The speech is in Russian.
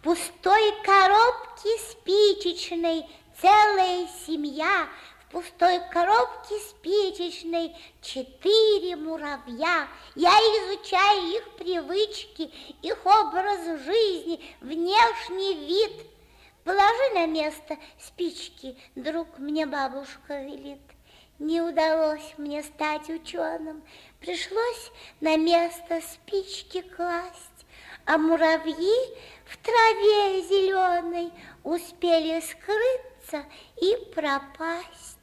пустой коробке спичечной целая семья. В пустой коробке спичечной 4 муравья. Я изучаю их привычки, их образ жизни, внешний вид. Положи на место спички, друг, мне бабушка велит. Не удалось мне стать ученым, пришлось на место спички класть, а муравьи в траве зеленой успели скрыться и пропасть.